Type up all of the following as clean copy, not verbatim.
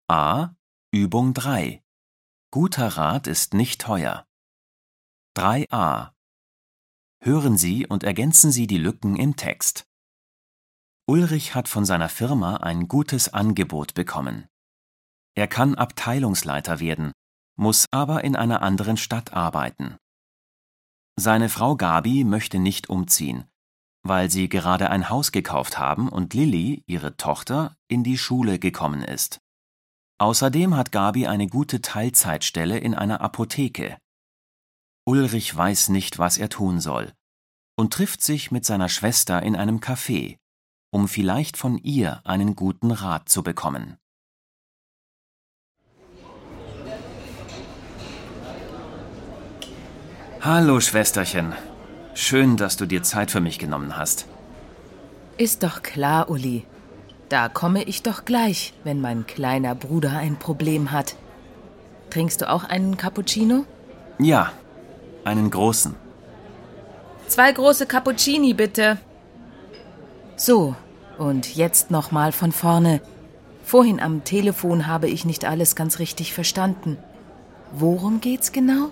A. Übung 3. Guter Rat ist nicht teuer. 3a. Hören Sie und ergänzen Sie die Lücken im Text. Ulrich hat von seiner Firma ein gutes Angebot bekommen. Er kann Abteilungsleiter werden, muss aber in einer anderen Stadt arbeiten. Seine Frau Gabi möchte nicht umziehen, weil sie gerade ein Haus gekauft haben und Lilly, ihre Tochter, in die Schule gekommen ist. Außerdem hat Gabi eine gute Teilzeitstelle in einer Apotheke. Ulrich weiß nicht, was er tun soll und trifft sich mit seiner Schwester in einem Café, um vielleicht von ihr einen guten Rat zu bekommen. Hallo Schwesterchen, schön, dass du dir Zeit für mich genommen hast. Ist doch klar, Uli. Da komme ich doch gleich, wenn mein kleiner Bruder ein Problem hat. Trinkst du auch einen Cappuccino? Ja, einen großen. 2 große Cappuccini, bitte. So, und jetzt noch mal von vorne. Vorhin am Telefon habe ich nicht alles ganz richtig verstanden. Worum geht's genau?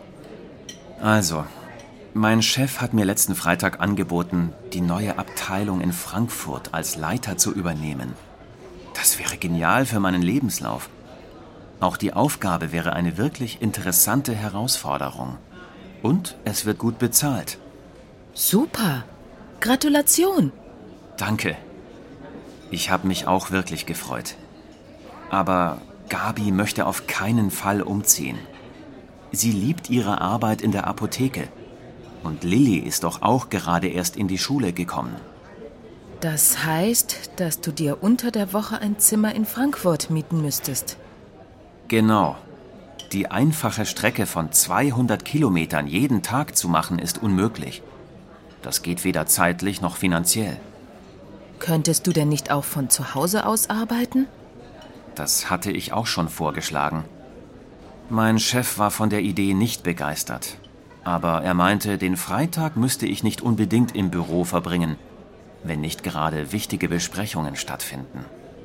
Also, mein Chef hat mir letzten Freitag angeboten, die neue Abteilung in Frankfurt als Leiter zu übernehmen. Das wäre genial für meinen Lebenslauf. Auch die Aufgabe wäre eine wirklich interessante Herausforderung. Und es wird gut bezahlt. Super! Gratulation! Danke. Ich habe mich auch wirklich gefreut. Aber Gabi möchte auf keinen Fall umziehen. Sie liebt ihre Arbeit in der Apotheke. Und Lilly ist doch auch gerade erst in die Schule gekommen. Das heißt, dass du dir unter der Woche ein Zimmer in Frankfurt mieten müsstest. Genau. Die einfache Strecke von 200 Kilometern jeden Tag zu machen, ist unmöglich. Das geht weder zeitlich noch finanziell. Könntest du denn nicht auch von zu Hause aus arbeiten? Das hatte ich auch schon vorgeschlagen. Mein Chef war von der Idee nicht begeistert. Aber er meinte, den Freitag müsste ich nicht unbedingt im Büro verbringen, wenn nicht gerade wichtige Besprechungen stattfinden.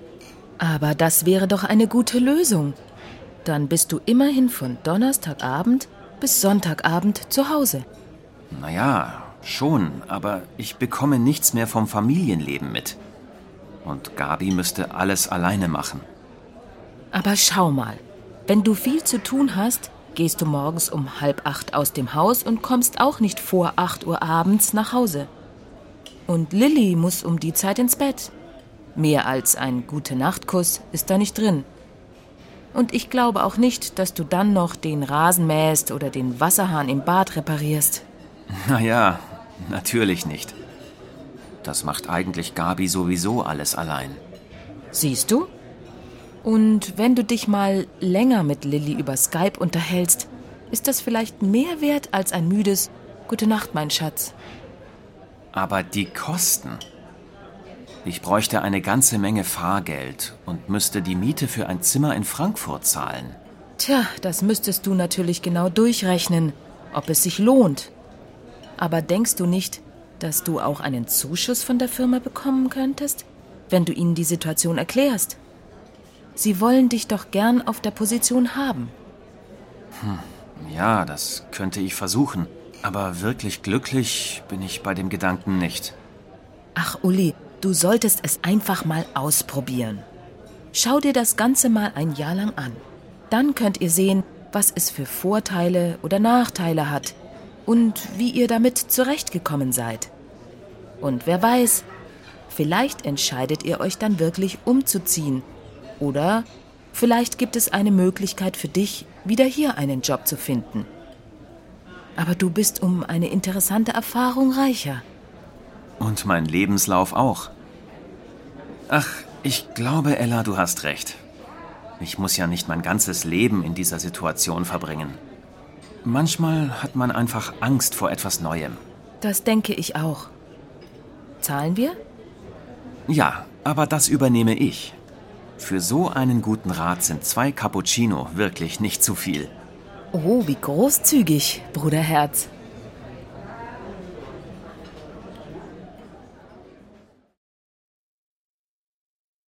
Aber das wäre doch eine gute Lösung. Dann bist du immerhin von Donnerstagabend bis Sonntagabend zu Hause. Naja, schon, aber ich bekomme nichts mehr vom Familienleben mit. Und Gabi müsste alles alleine machen. Aber schau mal, wenn du viel zu tun hast, gehst du morgens um 7:30 aus dem Haus und kommst auch nicht vor 8 Uhr abends nach Hause. Und Lilly muss um die Zeit ins Bett. Mehr als ein Gute-Nacht-Kuss ist da nicht drin. Und ich glaube auch nicht, dass du dann noch den Rasen mähst oder den Wasserhahn im Bad reparierst. Naja, natürlich nicht. Das macht eigentlich Gabi sowieso alles allein. Siehst du? Und wenn du dich mal länger mit Lilly über Skype unterhältst, ist das vielleicht mehr wert als ein müdes Gute Nacht, mein Schatz. Aber die Kosten. Ich bräuchte eine ganze Menge Fahrgeld und müsste die Miete für ein Zimmer in Frankfurt zahlen. Tja, das müsstest du natürlich genau durchrechnen, ob es sich lohnt. Aber denkst du nicht, dass du auch einen Zuschuss von der Firma bekommen könntest, wenn du ihnen die Situation erklärst? Sie wollen dich doch gern auf der Position haben. Ja, das könnte ich versuchen. Aber wirklich glücklich bin ich bei dem Gedanken nicht. Ach, Uli, du solltest es einfach mal ausprobieren. Schau dir das Ganze mal ein Jahr lang an. Dann könnt ihr sehen, was es für Vorteile oder Nachteile hat und wie ihr damit zurechtgekommen seid. Und wer weiß, vielleicht entscheidet ihr euch dann wirklich umzuziehen. Oder vielleicht gibt es eine Möglichkeit für dich, wieder hier einen Job zu finden. Aber du bist um eine interessante Erfahrung reicher. Und mein Lebenslauf auch. Ach, ich glaube, Ella, du hast recht. Ich muss ja nicht mein ganzes Leben in dieser Situation verbringen. Manchmal hat man einfach Angst vor etwas Neuem. Das denke ich auch. Zahlen wir? Ja, aber das übernehme ich. Für so einen guten Rat sind 2 Cappuccino wirklich nicht zu viel. Oh, wie großzügig, Bruderherz.